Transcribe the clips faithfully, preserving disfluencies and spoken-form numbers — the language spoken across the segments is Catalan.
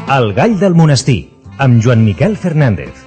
El gall del monestir, amb Joan Miquel Fernández.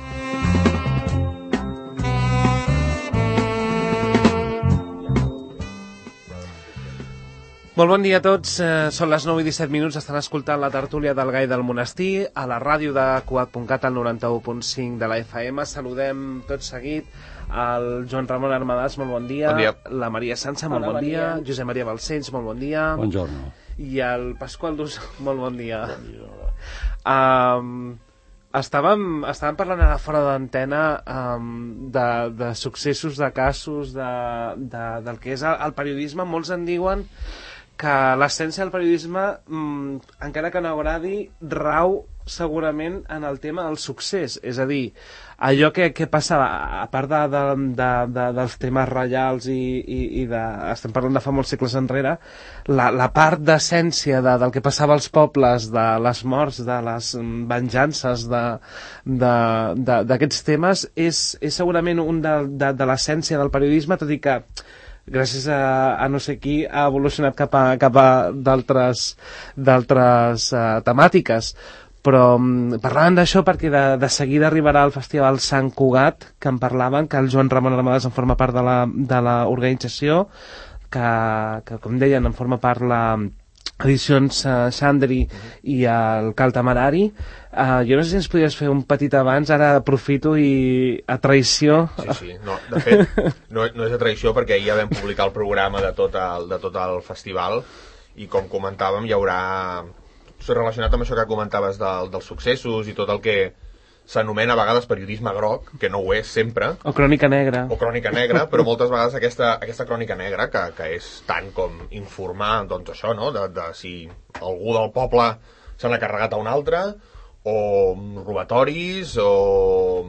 Molt bon dia a tots, eh, són les nou i disset minuts, estan escoltant la tertúlia del Gall del Monestir a la ràdio de Cugat punt cat al noranta-u punt cinc de la F M. Saludem tot seguit el Joan Ramon Armadàs, molt bon dia, bon dia. La Maria Sança, molt Hola, bon dia, dia. Josep Maria Balcells, molt bon dia, Buongiorno. I el Pasqual Dus, molt bon dia. Bon dia. Um, estàvem, estàvem parlant ara fora d'antena um, de, de successos, de casos, de, de, del que és el, el periodisme. Molts en diuen que l'essència del periodisme, mmm, encara que no agradi, rau segurament en el tema del succés. És a dir, allò que, que passava, a part de, de, de, de, dels temes reials i, i, i de, estem parlant de fa molts segles enrere, la, la part d'essència de, del que passava als pobles, de les morts, de les venjances, d'aquests temes, és, és segurament un de, de, de l'essència del periodisme, tot i que gràcies a, a no sé qui, ha evolucionat cap a, cap a d'altres d'altres uh, temàtiques. Però um, parlàvem d'això perquè de, de seguida arribarà al Festival Sant Cugat, que en parlaven, que el Joan Ramon Armadàs en forma part de la, de la organització, que, que com deien en forma part la Edicions uh, Xandri i el Cal Temerari. Uh, jo no sé si ens podries fer un petit abans, ara aprofito i a traïció... Sí, sí, no, de fet, no, no és a traïció perquè ja vam publicar el programa de tot el, de tot el festival i com comentàvem hi haurà... relacionat amb això que comentaves del, dels successos i tot el que s'anomena a vegades periodisme groc, que no ho és sempre. O crònica negra. O crònica negra, però moltes vegades aquesta, aquesta crònica negra, que, que és tant com informar, doncs això, no?, de, de si algú del poble se n'ha carregat a un altre, o robatoris, o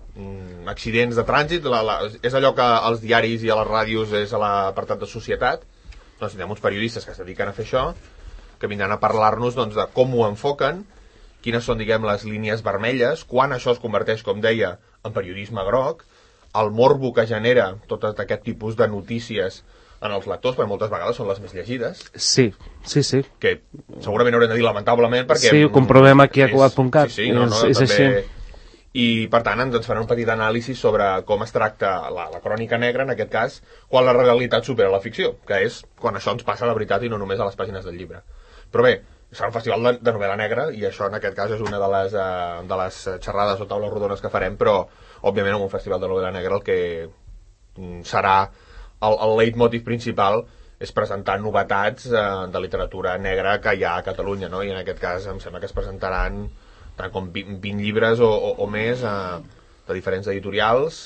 mm, accidents de trànsit, la, la, és allò que als diaris i a les ràdios és a l'apartat de societat. Doncs tindrem uns periodistes que es dediquen a fer això, que vindran a parlar-nos doncs, de com ho enfoquen, quines són, diguem, les línies vermelles, quan això es converteix, com deia, en periodisme groc, el morbo que genera tot aquest tipus de notícies en els lectors, perquè moltes vegades són les més llegides. Sí, sí, sí. Que segurament haurem de dir lamentablement, perquè... Sí, ho comprovem aquí a Cugat punt cat. Sí, sí, no, no, és, és també... així. I, per tant, ens, ens farà un petit anàlisi sobre com es tracta la, la crònica negra, en aquest cas, quan la realitat supera la ficció, que és quan això ens passa de veritat i no només a les pàgines del llibre. Però bé, serà un festival de, de novel·la negra i això en aquest cas és una de les, uh, de les xerrades o taules rodones que farem, però òbviament en un festival de novel·la negra el que mm, serà el, el leitmotiv principal és presentar novetats uh, de literatura negra que hi ha a Catalunya, no? I en aquest cas em sembla que es presentaran tant com vint llibres o, o, o més uh, de diferents editorials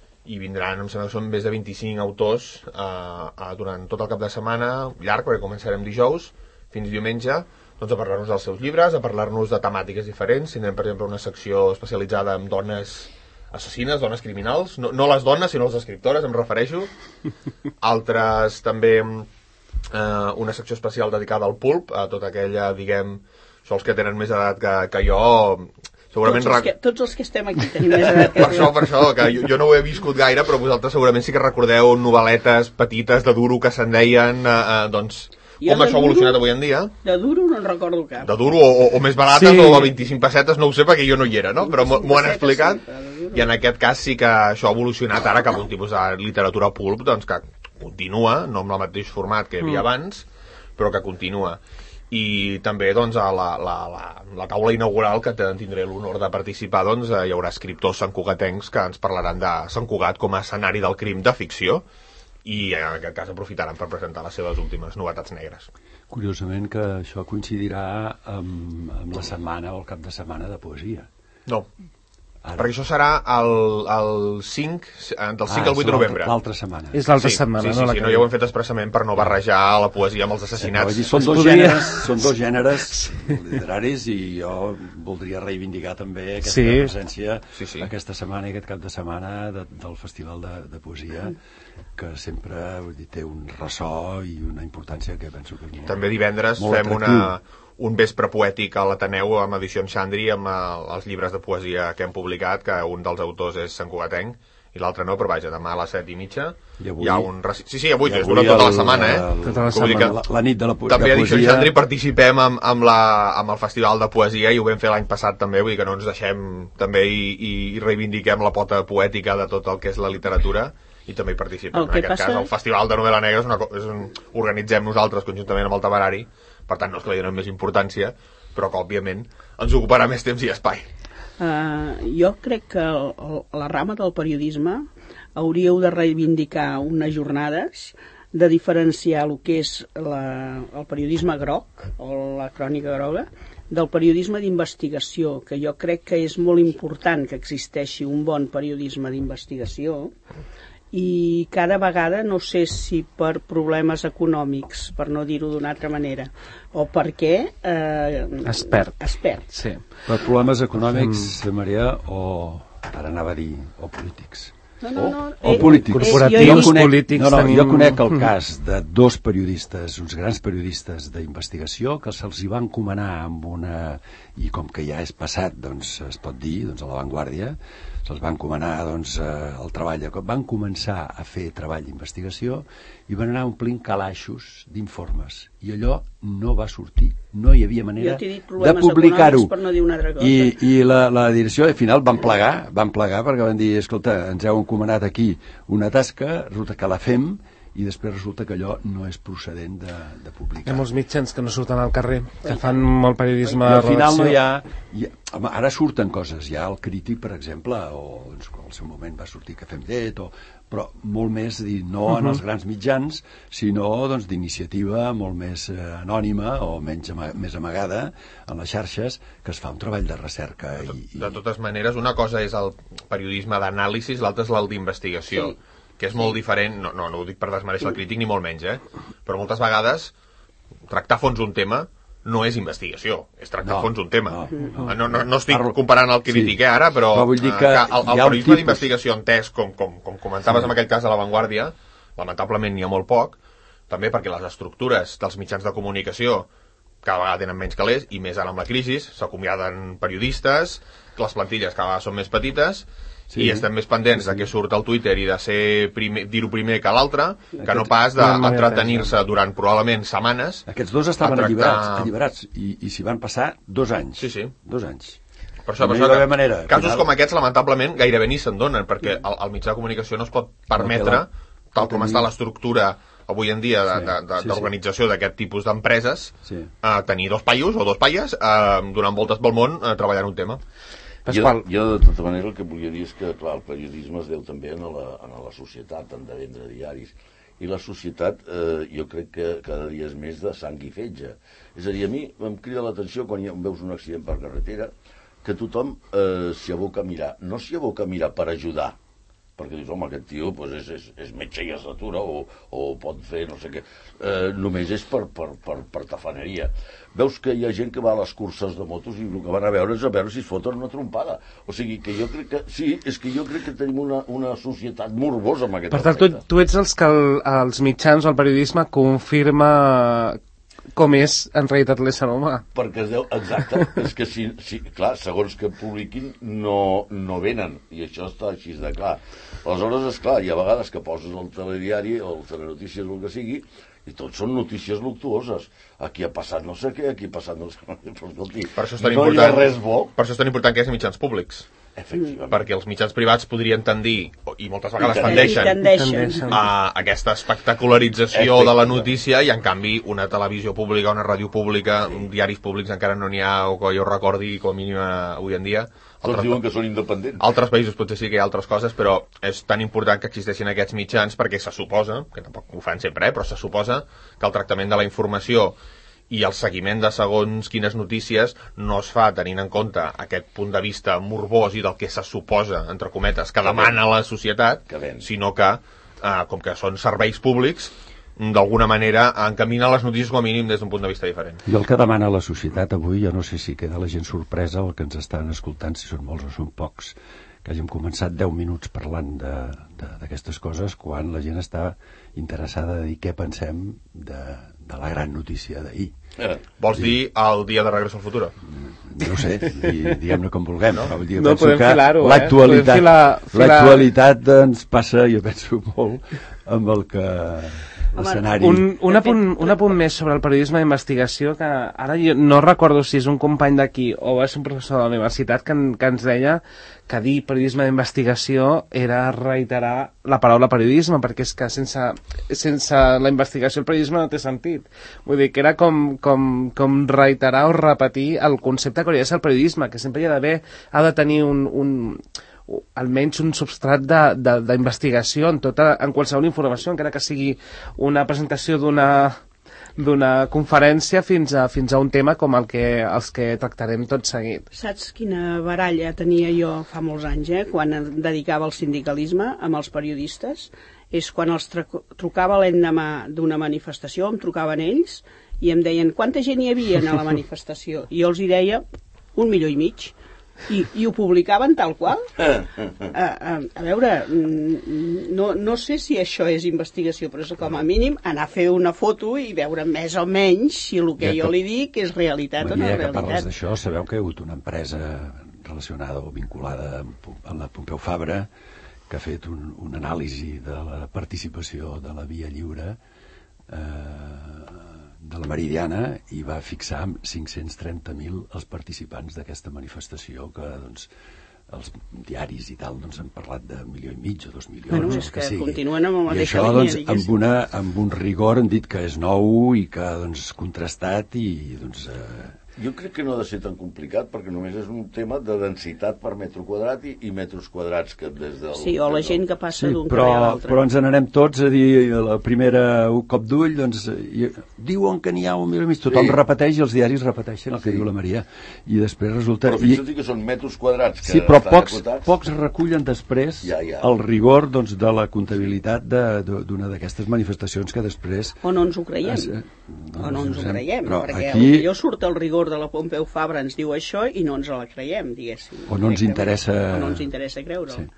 i vindran, em sembla que són més de vint-i-cinc autors uh, uh, durant tot el cap de setmana llarg, perquè començarem dijous fins diumenge, doncs a parlar-nos dels seus llibres, a parlar-nos de temàtiques diferents. Tindrem, per exemple, una secció especialitzada en dones assassines, dones criminals, no, no les dones, sinó les escriptores, em refereixo. Altres, també, eh, una secció especial dedicada al pulp, a tota aquella, diguem, això els que tenen més edat que, que jo... Segurament tots, els que, tots els que estem aquí tenim més edat que per això, per això, que jo, jo no ho he viscut gaire, però vosaltres segurament sí que recordeu novel·letes petites de duro que se'n deien, eh, eh, doncs... Jo com això ha evolucionat avui en dia. De duro no en recordo cap. De duro o, o més barates, sí. O a vint-i-cinc pessetes, no ho sé perquè jo no hi era, no? Però m'ho han explicat. Sí, i en aquest cas sí que això ha evolucionat ara cap a un tipus de literatura pulp, doncs que continua, no amb el mateix format que hi havia mm. abans, però que continua. I també doncs a la, la, la, la taula inaugural que tindré l'honor de participar, doncs hi haurà escriptors santcugatencs que ens parlaran de Sant Cugat com a escenari del crim de ficció, i en aquest cas aprofitaran per presentar les seves últimes novetats negres. Curiosament que això coincidirà amb, amb la setmana o el cap de setmana de poesia. No, ara. Perquè això serà el, el cinc, del cinc ah, al vuit de novembre. L'altra setmana. És l'altra sí, setmana, sí, no? Sí, sí, no, ja ho hem fet expressament per no barrejar la poesia amb els assassinats. Sí, no, són, dos gèneres, són dos gèneres literaris i jo voldria reivindicar també aquesta sí. presència sí, sí. aquesta setmana i aquest cap de setmana de, del Festival de, de Poesia, que sempre vull dir, té un ressò i una importància que penso que és molt també divendres molt fem una, un vespre poètic a l'Ateneu amb Edicions Xandri amb el, els llibres de poesia que hem publicat, que un dels autors és santcugatenc i l'altre no, però vaja, demà a les set i mitja avui, hi ha un... Reci... Sí, sí, avui, és avui durant tota la el, setmana, eh? El, tota la, setmana. La, la nit de la, po també de ha dit poesia... Xandri, participem amb, amb, la, amb el Festival de Poesia i ho vam fer l'any passat també, vull dir que no ens deixem també i, i, i reivindiquem la pota poètica de tot el que és la literatura i també hi participem. En aquest passa... cas, el Festival de Novel·la Negra és una, és un, organitzem nosaltres conjuntament amb el Temerari, per tant no és que li donem més importància, però que òbviament ens ocuparà més temps i espai. Uh, jo crec que el, el, la rama del periodisme hauríeu de reivindicar unes jornades de diferenciar el que és la, el periodisme groc o la crònica groga del periodisme d'investigació, que jo crec que és molt important que existeixi un bon periodisme d'investigació i cada vegada, no sé si per problemes econòmics, per no dir-ho d'una altra manera, o perquè eh, es perd. Es perd. Sí. Per problemes econòmics, mm. Maria, o ara anava a dir, o polítics. No, no, no. O, o polítics. Corporatius, jo conec, polítics... No, no, tenim... jo conec el cas de dos periodistes, uns grans periodistes d'investigació, que se'ls hi va encomanar amb una... I com que ja és passat, doncs es pot dir, doncs a La Vanguardia, se'ls va encomanar doncs, el treball. Van començar a fer treball d'investigació i van anar omplint calaixos d'informes. I allò no va sortir. No hi havia manera de publicar-ho. No dir una altra cosa. I, i la, la direcció, al final, van plegar, van plegar perquè van dir, escolta, ens heu encomanat aquí una tasca, resulta que la fem, i després resulta que allò no és procedent de, de publicar. Hi ha molts mitjans que no surten al carrer, que fan molt periodisme de redacció. Al final no hi ha, hi ha... Home, ara surten coses, hi ha el Crític, per exemple, o doncs, al seu moment va sortir Cafè amb llet, o... però molt més, dir, no uh -huh. en els grans mitjans, sinó doncs, d'iniciativa molt més eh, anònima o menys ama més amagada en les xarxes, que es fa un treball de recerca. De, to i, i... de totes maneres, una cosa és el periodisme d'anàlisi, l'altra és el d'investigació. Sí. Que és molt diferent, no, no, no ho dic per desmereixer el crític ni molt menys, eh? Però moltes vegades tractar a fons un tema no és investigació, és tractar no, a fons un tema. No, no, no, no, no estic Parlo... comparant el crític sí. ara, però, però vull dir que, que el, el periodisme d'investigació entès, com, com, com comentaves sí. en aquell cas a La Vanguardia, lamentablement n'hi ha molt poc, també perquè les estructures dels mitjans de comunicació cada vegada tenen menys calés, i més ara amb la crisi, s'acomiaden periodistes, les plantilles cada vegada són més petites, sí. i estem més pendents sí. de què surt al Twitter i de ser dir-ho primer que l'altre, que no pas d'entretenir-se durant probablement setmanes. Aquests dos estaven tractar... alliberats, alliberats i, i s'hi van passar dos anys. Sí, sí. Dos anys. Per això, per això que manera, casos final... com aquests, lamentablement, gairebé ni se'n donen, perquè el, el mitjà de comunicació no es pot permetre, la... tal com està l'estructura avui en dia d'organització sí, sí, sí. d'aquest tipus d'empreses, sí. a tenir dos paios o dos paies eh, donant voltes pel món eh, treballant un tema. Jo, jo, de tota manera, el que volia dir és que, clar, el periodisme es deu també a la, a la societat, han de vendre diaris. I la societat, eh, jo crec que cada dia és més de sang i fetge. És a dir, a mi em crida l'atenció quan hi veus un accident per carretera, que tothom eh, s'hi aboca a mirar. No s'hi aboca a mirar per ajudar, perquè dius, home, aquest tio pues, és, és, és metge i es detura, o, o pot fer no sé què. Eh, només és per, per, per, per tafaneria. Veus que hi ha gent que va a les curses de motos i el que van a veure és a veure si es foten una trompada. O sigui, que jo crec que... Sí, és que jo crec que tenim una, una societat morbosa amb aquest aspecte. Per tant, tu, tu ets els que el, els mitjans o el periodisme confirma com és en realitat l'ésser humà. Perquè es deu, exacte, és que si, si, clar, segons que publiquin no, no venen, i això està així de clar. Aleshores, és clar, hi ha vegades que poses el telediari o el telenotícies o el que sigui, i tot són notícies luctuoses. Aquí ha passat no sé què, aquí ha passat no sé què. Però, escolti, per això és tan no important, hi ha res bo. Per això és tan important que hi hagi mitjans públics. Perquè els mitjans privats podrien tendir, i moltes vegades I tendeixen, tendeixen a aquesta espectacularització de la notícia, i en canvi una televisió pública, una ràdio pública, diaris públics encara no n'hi ha, o que jo recordi com a mínim avui en dia. Tots altres, diuen que són independents. Altres països potser sí que hi ha altres coses, però és tan important que existeixin aquests mitjans perquè se suposa, que tampoc ho fan sempre, eh, però se suposa que el tractament de la informació i el seguiment de segons quines notícies no es fa tenint en compte aquest punt de vista morbós i del que se suposa, entre cometes, que demana la societat, sinó que, eh, com que són serveis públics, d'alguna manera encamina les notícies com a mínim des d'un punt de vista diferent. I el que demana la societat avui, jo no sé si queda la gent sorpresa el que ens estan escoltant, si són molts o són pocs, que hàgim començat deu minuts parlant d'aquestes coses quan la gent està interessada a dir què pensem de, de la gran notícia d'ahir. Eh. Vols dir el dia de Regreso al Futuro? No ho sé, diguem-ne com vulguem. No, vull dir, no penso podem que filar-ho, eh? l'actualitat Podem filar- filar- l'actualitat ens passa, jo penso, molt amb el que l'escenari... Un, un, apunt, un apunt més sobre el periodisme d'investigació, que ara jo no recordo si és un company d'aquí o és un professor de la universitat que, en, que ens deia que dir periodisme d'investigació era reiterar la paraula periodisme, perquè és que sense, sense la investigació el periodisme no té sentit. Vull dir que era com, com, com reiterar o repetir el concepte que hauria de ser el periodisme, que sempre hi ha d'haver, ha de tenir un... un almenys un substrat d'investigació en, tota, en qualsevol informació, encara que sigui una presentació d'una d'una conferència fins a, fins a un tema com el que, els que tractarem tot seguit. Saps quina baralla tenia jo fa molts anys, eh, quan em dedicava al sindicalisme amb els periodistes? És quan els trucava l'endemà d'una manifestació, em trucaven ells i em deien quanta gent hi havia a la manifestació, i jo els hi deia un milió i mig. I, i ho publicaven tal qual. A, a, a veure, no, no sé si això és investigació, però és com a mínim anar a fer una foto i veure més o menys si el que ja jo que, li dic és realitat o no és realitat. Ja que parles realitat. d'això, sabeu que hi ha hagut una empresa relacionada o vinculada amb la Pompeu Fabra que ha fet un, un anàlisi de la participació de la Via Lliure eh, de la Meridiana i va fixar amb cinc-cents trenta mil els participants d'aquesta manifestació, que doncs els diaris i tal doncs han parlat de milió i mig o dos milions. Bueno, és que, que continuen amb la mateixa I això, línia, doncs, amb, una, amb un rigor han dit que és nou i que doncs contrastat i doncs... Eh, Jo crec que no ha de ser tan complicat, perquè només és un tema de densitat per metre quadrat i, i metres quadrats que des del... Sí, o la gent que passa sí, d'un però, carrer a l'altre. però ens n'anem tots a dir la primera un cop d'ull, doncs i, diuen que n'hi ha un milió i mig, tothom sí. repeteix i els diaris repeteixen el que sí. diu la Maria, i després resulta... Però fixa't que són metres quadrats que sí, però pocs, acotats. pocs recullen després ja, ja. el rigor doncs, de la comptabilitat d'una d'aquestes manifestacions que després... O no ens ho creiem. Es, no, o no ens ho creiem, perquè aquí... millor surt el rigor de la Pompeu Fabra ens diu això i no ens la creiem, diguéssim. O no ens interessa... O no ens interessa creure-ho. Sí.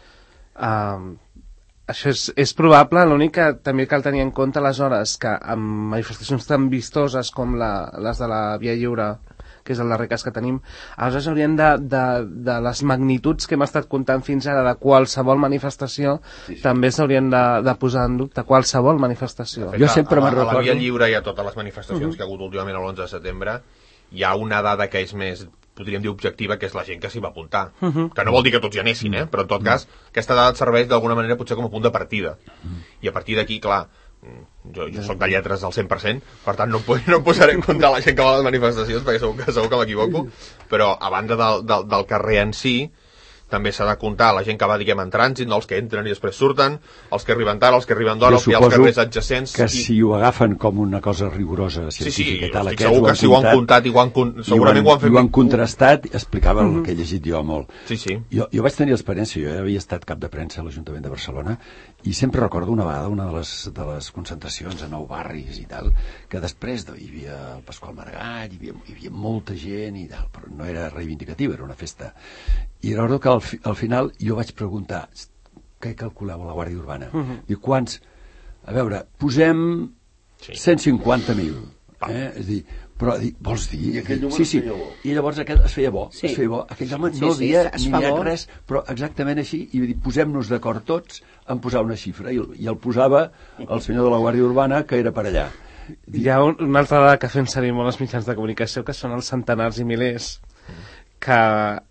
Uh, això és, és probable, l'únic que també cal tenir en compte aleshores que amb manifestacions tan vistoses com la, les de la Via Lliure, que és el darrer cas que tenim, aleshores haurien de, de, de les magnituds que hem estat comptant fins ara de qualsevol manifestació, sí, sí. també s'haurien de, de posar en dubte qualsevol manifestació. Fet, jo sempre me'n recordo... A la Via Lliure i a totes les manifestacions uh-huh. que ha hagut últimament l'onze de setembre hi ha una dada que és més, podríem dir, objectiva, que és la gent que s'hi va apuntar. Uh-huh. Que no vol dir que tots hi anessin, eh? Però en tot cas, aquesta dada et serveix d'alguna manera potser com a punt de partida. Uh-huh. I a partir d'aquí, clar, jo, jo soc de lletres al cent per cent, per tant no, no posaré en compte la gent que va a les manifestacions, perquè segur que, segur que m'equivoco, però a banda del, del, del carrer en si, també s'ha de comptar la gent que va, diguem, en trànsit, no els que entren i després surten, els que arriben tard, els que arriben d'hora, els que hi ha els carrers adjacents... que i... si ho agafen com una cosa rigorosa, científica sí, sí, i tal, aquests segur que si ho han comptat i ho han, segurament ho han fet... I ho han contrastat, explicava el que he llegit jo molt. Sí, sí. Jo, jo vaig tenir l'experiència, jo havia estat cap de premsa a l'Ajuntament de Barcelona i sempre recordo una vegada, una de les, de les concentracions a nou barris i tal, que després hi havia el Pasqual Maragall, hi havia, hi havia molta gent i tal, però no era reivindicativa, era una festa. I recordo que al, fi, al final jo vaig preguntar què calculeu a la Guàrdia Urbana? Uh-huh. I quants? A veure, posem sí. cent cinquanta mil. Eh? És dir, però dic, vols dir? I aquell sí, sí. I llavors aquest es feia bo. Sí. Es feia bo. Aquell home sí, no sí, havia sí, ni ha res, però exactament així. I dic, posem-nos d'acord tots en posar una xifra. I, i el posava el senyor de la Guàrdia Urbana, que era per allà. Hi ha un, una altra dada que fem servir molt els mitjans de comunicació, que són els centenars i milers, que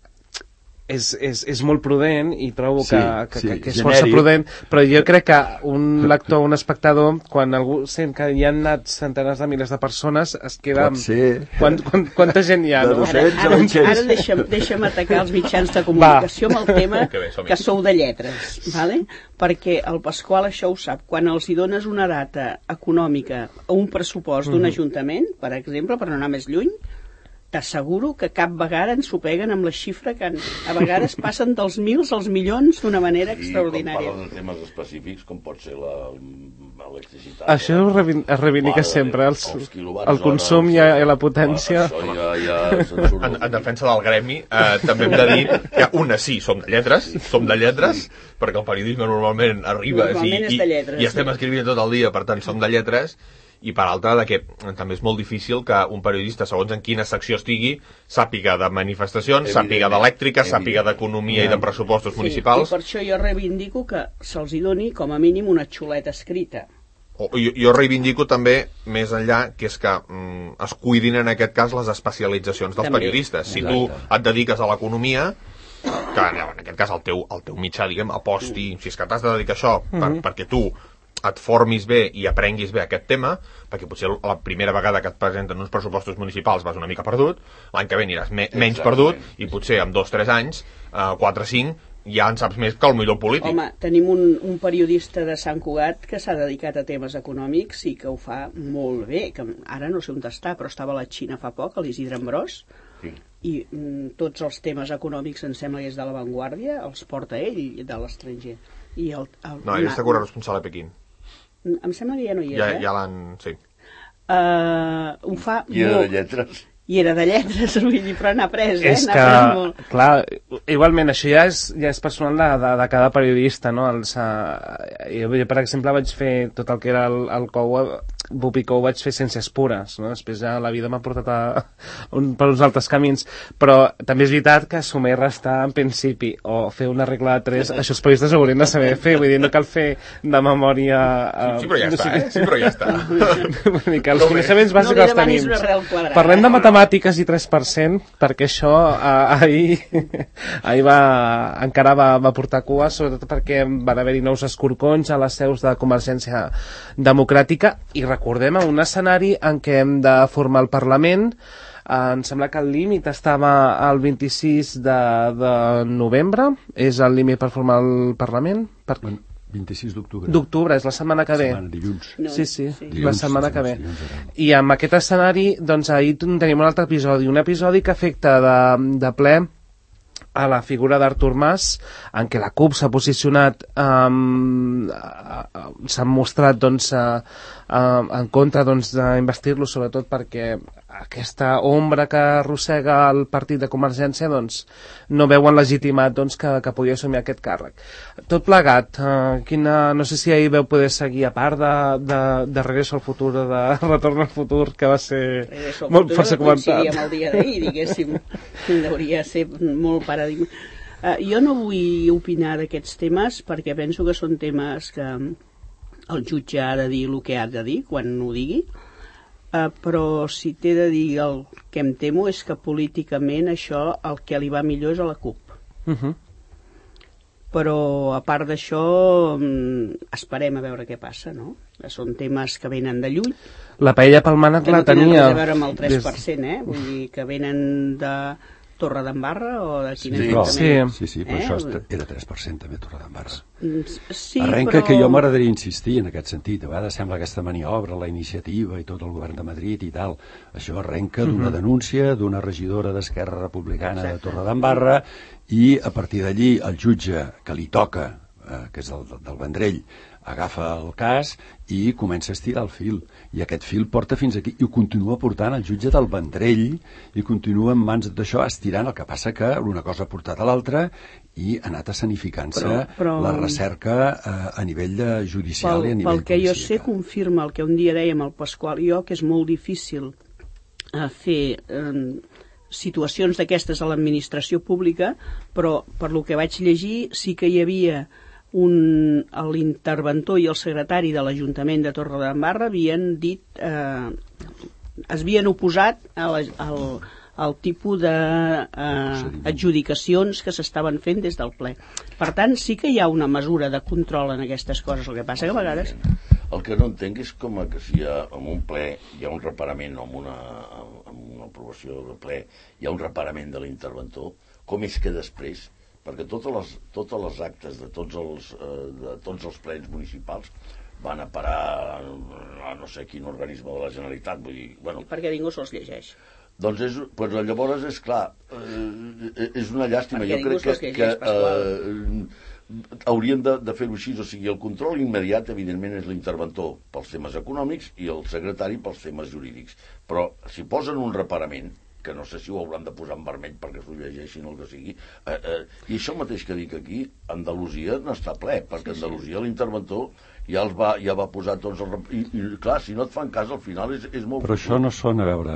és, és, és molt prudent i trobo que, sí, que, sí, que, que és genèric. Força prudent, però jo crec que un lector, un espectador, quan algú sent que hi han anat centenars de milers de persones, es queda... Pot ser... Quant, quant, quanta gent hi ha, no? Ara, ara, ara deixa'm, deixa'm atacar els mitjans de comunicació Va. amb el tema que, bé, que sou de lletres, vale? Perquè el Pasqual això ho sap. Quan els hi dones una data econòmica o un pressupost d'un uh-huh. ajuntament, per exemple, per no anar més lluny, t'asseguro que cap vegada ens ho peguen amb la xifra que a vegades passen dels mils als milions d'una manera I extraordinària. I quan parlen de temes específics, com pot ser l'electricitat... Això es, reivin, es reivindica sempre, els, el consum i la potència. Això ja, ja en, en defensa del gremi, eh, també hem de dir que una sí, som de lletres, som de lletres, perquè el periodisme normalment arriba normalment i, i, i estem escrivint tot el dia, per tant som de lletres, i per altra de que també és molt difícil que un periodista, segons en quina secció estigui, sàpiga de manifestacions, sàpiga d'elèctrica, sàpiga d'economia i de pressupostos sí, municipals. I per això jo reivindico que se'ls hi doni com a mínim una xuleta escrita. O, jo, jo reivindico també, més enllà, que és que mm, es cuidin en aquest cas les especialitzacions dels també. periodistes. Si Exacte. tu et dediques a l'economia, que en aquest cas el teu, el teu mitjà, diguem, aposti, si és que t'has de dedicar a això, per, Mm-hmm. perquè tu et formis bé i aprenguis bé aquest tema, perquè potser la primera vegada que et presenten uns pressupostos municipals vas una mica perdut, l'any que ve aniràs me menys Exactament. perdut, i potser en dos o tres anys, eh, quatre o cinc, ja en saps més que el millor polític. Home, tenim un, un periodista de Sant Cugat que s'ha dedicat a temes econòmics i que ho fa molt bé, que ara no sé on està, però estava a la Xina fa poc, a l'Isidre Ambrós, Sí. i mm, tots els temes econòmics em sembla que és de l'avantguàrdia, els porta ell de l'estranger. I el, el, No, ell està corresponsal a Pequín. Em sembla que ja no hi és, Ja, eh? ja l'han... Sí. Uh, ho fa I era de molt... lletres. I era de lletres, vull dir, però n'ha après, eh? És N'ha que, après molt. clar, igualment, això ja és, ja és personal de, de, de cada periodista, no? Els, uh, jo, jo, per exemple, vaig fer tot el que era el, el C O U, Bupicó ho vaig fer ciències pures, no? Després ja la vida m'ha portat a, un, per uns altres camins, però també és veritat que sumar i restar en principi, o fer una regla de tres, això els periodistes ho haurien de saber fer, vull dir, no cal fer de memòria... Uh, Sí, però ja està, eh? Sí, però ja està. Vull dir que els coneixements bàsics No li els demanis tenim. una arrel quadrada. Parlem de matemàtiques i tres per cent, perquè això eh, ahir, ahir va, encara va, va portar cua, sobretot perquè van haver-hi nous escorcolls a les seus de Convergència Democràtica, i recordem un escenari en què hem de formar el Parlament. Eh, em sembla que el límit estava al vint-i-sis de, de novembre, és el límit per formar el Parlament? Per... Bueno, vint-i-sis d'octubre. D'octubre, és la setmana que ve. Setmana, dilluns. No, Sí, sí, sí. la Dilluns, setmana que ve. dilluns, dilluns, I amb aquest escenari, doncs ahir tenim un altre episodi, un episodi que afecta de, de ple a la figura d'Artur Mas, en què la CUP s'ha posicionat, um, s'han mostrat doncs, uh, uh, en contra doncs, d'investir-lo, sobretot perquè aquesta ombra que arrossega el partit de Convergència doncs, no veuen legitimat doncs, que, que pugui assumir aquest càrrec. Tot plegat, uh, quina, no sé si ahir veu poder seguir, a part de, de, de Regreso al Futur, de Retorn al Futur, que va ser Regreso al molt Futur força coincidia comentat. amb el dia d'ahir, diguéssim. Hauria ser molt paradigma. Uh, jo no vull opinar d'aquests temes perquè penso que són temes que el jutge ha de dir el que ha de dir quan ho digui, uh, però si t'he de dir el que em temo és que políticament això el que li va millor és a la CUP. Uh -huh. Però a part d'això esperem a veure què passa, no? Són temes que venen de lluny, La paella pel mànec que la no tenen tenia... res a veure amb el tres per des- cent, eh? Vull dir que venen de Torredembarra o de quin Sí, ajuntament? sí, sí, però Eh? això est- era tres per cent també, Torredembarra. Mm, Sí, Arrenca però... que jo m'agradaria insistir en aquest sentit. A vegades sembla aquesta maniobra, la iniciativa i tot el govern de Madrid i tal. Això arrenca d'una denúncia d'una regidora d'Esquerra Republicana de Torredembarra i a partir d'allí el jutge que li toca, eh, que és el del Vendrell, agafa el cas i comença a estirar el fil. I aquest fil porta fins aquí i ho continua portant el jutge del Vendrell i continua en mans d'això estirant. El que passa que una cosa ha portat a l'altra i ha anat escenificant-se Però- però- la recerca eh, a nivell de judicial Pel, i a nivell pel que jo sé, policíac. confirma el que un dia dèiem el Pasqual i jo, que és molt difícil eh, fer eh, situacions d'aquestes a l'administració pública, però per lo que vaig llegir sí que hi havia un, l'interventor i el secretari de l'Ajuntament de Torredembarra havien dit eh, es havien oposat a la, al, al tipus d'adjudicacions que s'estaven fent des del ple. Per tant, sí que hi ha una mesura de control en aquestes coses, el que passa que a vegades... El que no entenc és com que si hi ha, en un ple hi ha un reparament o en una, en una aprovació de ple hi ha un reparament de l'interventor, com és que després, perquè totes les, totes les actes de tots els, eh, de tots els plens municipals van a parar a no sé quin organisme de la Generalitat, vull dir, bueno, perquè ningú se'ls llegeix. doncs, és, doncs llavors és clar, eh, és una llàstima. Perquè Jo ningú crec se'ls que, llegeix, que Pasqual. eh, haurien de, de fer-ho així, o sigui, el control immediat evidentment és l'interventor pels temes econòmics i el secretari pels temes jurídics, però si posen un reparament, que no sé si ho hauran de posar en vermell perquè s'ho llegeixin o el que sigui, eh, eh, i això mateix que dic aquí, Andalusia no està ple, perquè Andalusia l'interventor ja, els va, ja va posar tots els... I, i clar, si no et fan cas, al final és, és molt... Però això no són, a veure,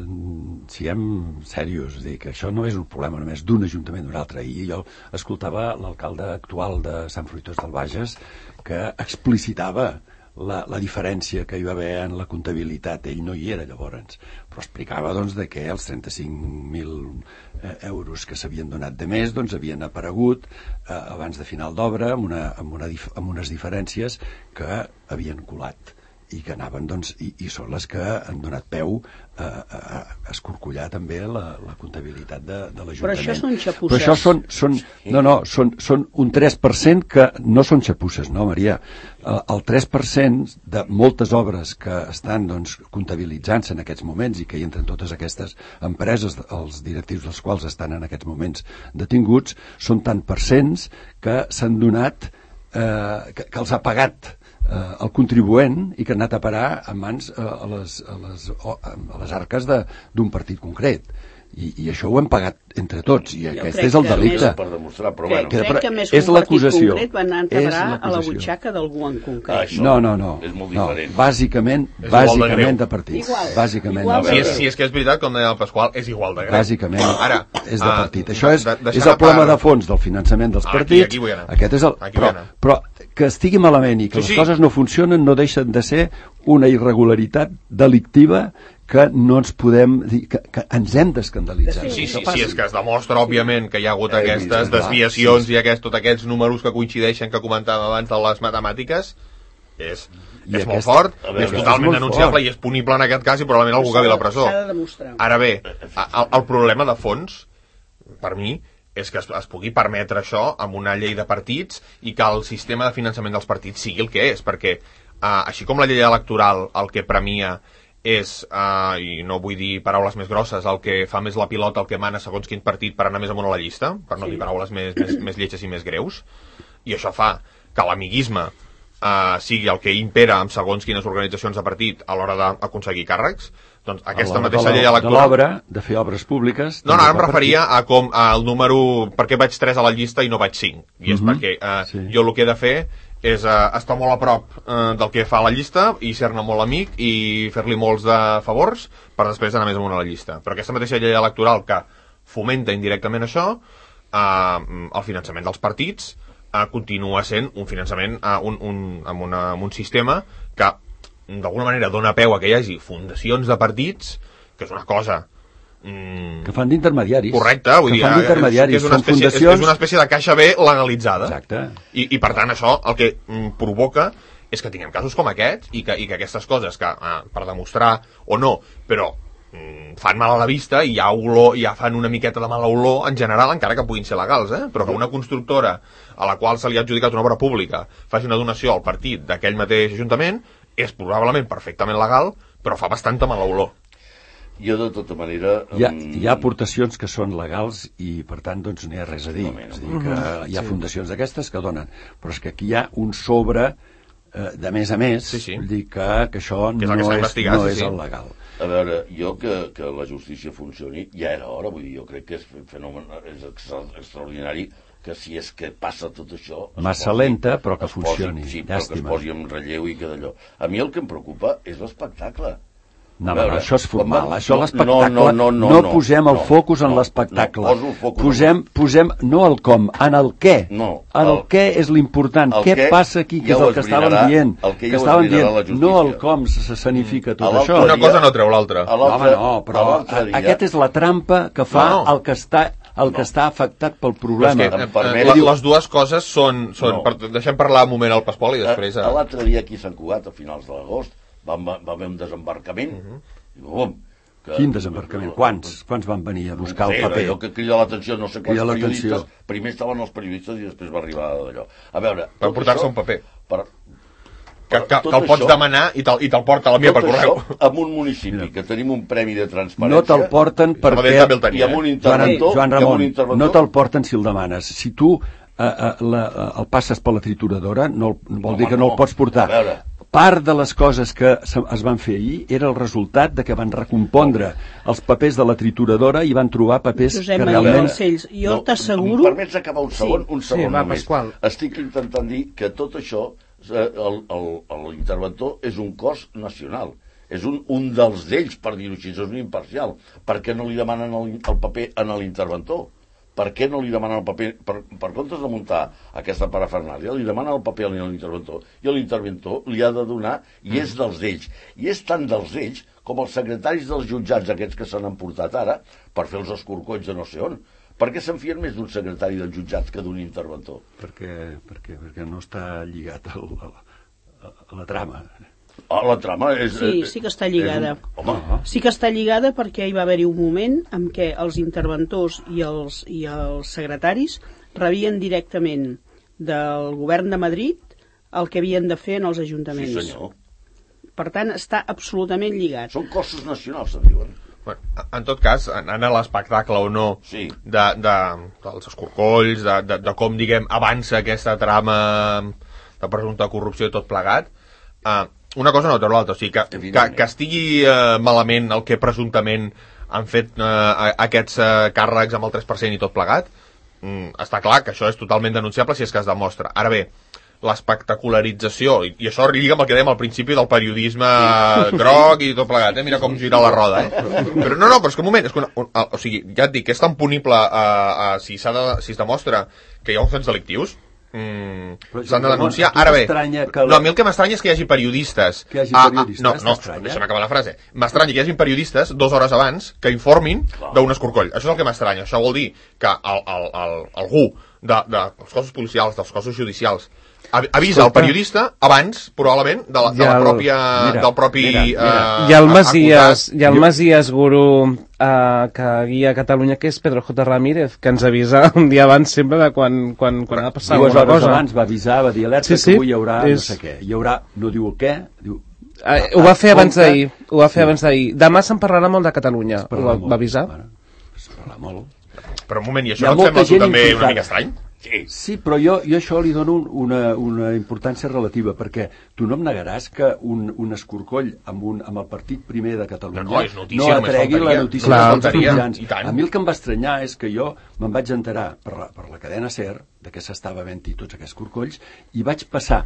siguem serios, dir que això no és un problema només d'un ajuntament o d'un altre. I jo escoltava l'alcalde actual de Sant Fruitós del Bages que explicitava La, la diferència que hi va haver en la comptabilitat. Ell no hi era llavors, però explicava doncs, de que els trenta-cinc mil eh, euros que s'havien donat de més doncs, havien aparegut eh, abans de final d'obra amb, una, amb, una, amb unes diferències que havien colat i que anaven, doncs, i, i són les que han donat peu a, a, a escorcollar també la, la comptabilitat de, de l'Ajuntament. Però això són xapusses. Però això són, són, no, no, són, són un tres per cent que no són xapusses, no, Maria? El, el tres per cent de moltes obres que estan, doncs, comptabilitzant-se en aquests moments i que hi entren totes aquestes empreses, els directius dels quals estan en aquests moments detinguts, són tant per cents que s'han donat, eh, que, que els ha pagat Uh, el contribuent i que han anat a parar a mans uh, a, les, a, les, a les arques d'un partit concret. I, I això ho hem pagat entre tots, i jo aquest és el delicte. Per demostrar, però crec, bueno. crec que més que és un partit concret van anar a És parar a la butxaca d'algú en concret. Això no, no, no. És molt no. diferent. Bàsicament, És igual de bàsicament greu. de partits. Igual, Bàsicament igual de Si és, partits. si és que és veritat, com deia el Pasqual, és igual de greu. Bàsicament Ara, és de ah, partit. Això és, de- deixant és el a problema part- de fons del finançament dels Aquí- partits. aquí vull anar. Aquest és el, Aquí però, vull anar. però que estigui malament i que Sí, les sí. coses no funcionen no deixen de ser una irregularitat delictiva que no ens podem dir, que, que ens hem d'escandalitzar. Sí, sí, Això sí, passa. és que es demostra, òbviament, que hi ha hagut Eh, aquestes clar, desviacions sí. i aquest, tots aquests números que coincideixen que comentàvem abans de les matemàtiques, és, I és molt aquesta- fort, a veure, és és totalment molt denunciable fort. i és punible en aquest cas i probablement algú acabi a la presó. S'ha de demostrar. Ara bé, el, el problema de fons, per mi, és que es, es pugui permetre això amb una llei de partits i que el sistema de finançament dels partits sigui el que és, perquè eh, així com la llei electoral el que premia és, eh, i no vull dir paraules més grosses, el que fa més la pilota, el que mana segons quin partit per anar més amunt a la llista, per no sí. dir paraules més, més, més lletges i més greus, i això fa que l'amiguisme eh, sigui el que impera amb segons quines organitzacions de partit a l'hora d'aconseguir càrrecs, doncs aquesta mateixa llei electoral... De l'obra, de fer obres públiques... No, no, ara em referia a com al número... Per què vaig tres a la llista i no vaig cinc? I és Mhm. perquè eh, Sí. jo el que he de fer és uh, estar molt a prop uh, del que fa la llista i ser-ne molt amic i fer-li molts de favors per després anar més amunt a la llista. Però aquesta mateixa llei electoral que fomenta indirectament això, uh, el finançament dels partits uh, continua sent un finançament uh, un, un, amb, una, amb un sistema que d'alguna manera dona peu a que hi hagi fundacions de partits, que és una cosa... Mm, Que fan d'intermediaris. correcte, vull que dir, fan eh, d'intermediaris. és, és, una Són espècie, és, fundacions... és una espècie de caixa B legalitzada. Exacte. I, I per tant això el que mm, provoca és que tinguem casos com aquests i que, i que aquestes coses que, ah, per demostrar o no, però mm, fan mal a la vista i ja, olor, ja fan una miqueta de mala olor en general, encara que puguin ser legals, eh? Però que una constructora a la qual se li ha adjudicat una obra pública faci una donació al partit d'aquell mateix ajuntament és probablement perfectament legal, però fa bastanta mala olor. Jo, de tota manera... Hi ha, mm, hi ha aportacions que són legals i, per tant, doncs, no hi ha res a dir. No, no. És a dir, que hi ha fundacions d'aquestes que donen. Però és que aquí hi ha un sobre eh, de més a més, Sí, sí. vull dir que, que això Que és el que no, s'ha és, investigat, no sí, és sí. el legal. A veure, jo que, que la justícia funcioni ja era hora, vull dir, jo crec que és fenomen, és extra, extraordinari que si és que passa tot això... es Massa posi- lenta, però que es posi- funcioni. Sí, però que es Llàstima. posi en relleu i que d'allò. A mi el que em preocupa és l'espectacle. No, A no, veure, no, això és quan formal. van- Això no, l'espectacle... no, no, no, no no, posem el no, focus en no, l'espectacle. no, poso el focus posem, posem, no el com, en el què. No, en el, el- què és l'important. el Què què passa aquí, que ja és ho el que estàvem esbrinarà- dient. el que ja ho estàvem esbrinarà la dient. justícia. No el com s'escenifica tot A l'altre això. Una dia- cosa no treu l'altra. A No, home, l'altre- no, però a l'altre dia- aquest és la trampa que fa No, no. el que està el que No. està afectat pel Però és problema. que, Em eh, permet- eh, les dues coses són... són No. per, deixem parlar un moment al Pasqual i després... A, Eh, a l'altre dia aquí a Sant Cugat, a finals de l'agost, va, va, va haver un desembarcament. Uh -huh. I, bum, que, Quin desembarcament? Quants? Quants van venir a buscar el Sí, paper? allò que crida l'atenció, no sé quants Crida periodistes. l'atenció. Primer estaven els periodistes i després va arribar d'allò. A veure... Per tot portar-se això- un paper. Per, que, que, tot que el pots això- demanar i te'l, i te'l porta a la mia per tot correu. això en un municipi que tenim un premi de transparència... No te'l porten Sabadell perquè... també el tenia, I amb un eh? Joan, interventor... Joan i amb un Ramon, interventor- no te'l porten si el demanes. Si tu eh, eh, la, eh, el passes per la trituradora, no, el- vol Home, dir que no, no. el pots portar. A veure. Part de les coses que se- es van fer ahir era el resultat de que van recompondre els papers de la trituradora i van trobar papers Josep que Maria realment... Balcells, jo No, t'asseguro... Em permets acabar un segon? Sí. Un segon Sí, va, només. Pasqual. Estic intentant dir que tot això l'interventor és un cos nacional. És un, un dels d'ells, per dir-ho així, és un imparcial. Per què no li demanen el, el paper a l'interventor? Per què no li demanen el paper? Per, per comptes de muntar aquesta parafernàlia, li demanen el paper a l'interventor, i l'interventor li ha de donar, i és dels d'ells. I és tant dels d'ells com els secretaris dels jutjats aquests que s'han emportat ara per fer els escorcolls de no sé on. Per què se'n fien més d'un secretari dels jutjats que d'un interventor? Perquè, perquè, perquè no està lligat al, a, a, a la trama. Ah, la trama és... Sí, sí que està lligada. Un... Home, sí que està lligada perquè hi va haver-hi un moment en què els interventors i els, i els secretaris rebien directament del govern de Madrid el que havien de fer en els ajuntaments. Sí, senyor. Per tant, està absolutament lligat. Són cossos nacionals, se'n diuen. Bueno, en tot cas, anant a l'espectacle o no sí. de, de, dels escorcolls, de, de, de com, diguem, avança aquesta trama de presumpte corrupció i tot plegat, eh, una cosa no treu l'altra, o sigui, que, que, que estigui eh, malament el que presumptament han fet eh, aquests eh, càrrecs amb el tres per cent i tot plegat, mm, està clar que això és totalment denunciable si és que es demostra. Ara bé, l'espectacularització, i, i això lliga amb el que dèiem al principi del periodisme groc i tot plegat, eh? Mira com gira la roda, eh? Però no, no, però és que un moment, és que una, un, o sigui, ja et dic, és tan punible eh, eh, si, s'ha de, si es demostra que hi ha uns fets delictius, Mm, s'han de denunciar. Ara bé, la... no, a mi el que m'estranya és que hi hagi periodistes que hi hagi periodistes, ah, ah, no, no, deixa'm acabar la frase. M'estranya que hi hagi periodistes dues hores abans que informin d'un escorcoll. Això és el que m'estranya. Això vol dir que el, el, el, algú de, de, dels cossos policials, dels cossos judicials, avisa el periodista abans, probablement, de la, de la pròpia, mira, del propi mira, mira. Uh, i el Masies, i el Masies gurú uh, que guia Catalunya, que és Pedro J. Ramírez, que ens avisa un dia abans sempre de quan, quan, quan ha de passar alguna cosa. Abans va avisar, va dir alerta, sí, sí, que avui hi haurà és... no sé què. Hi haurà, no diu el què, diu... Uh, ho va fer abans d'ahir, ho va fer sí. abans d'ahir. Demà se'n parlarà molt de Catalunya, ho va, va avisar. Bueno, es parlarà molt. Però un moment, i això no et sembla tu també una mica estrany? Sí. sí, però jo, jo això li dono un, una, una importància relativa, perquè tu no em negaràs que un, un escorcoll amb, un, amb el partit primer de Catalunya no, no, notícia, no atregui la notícia Clar, dels mitjans. A mi el que em va estranyar és que jo me'n vaig enterar per la, per la cadena SER de què s'estava havent-hi tots aquests escorcolls i vaig passar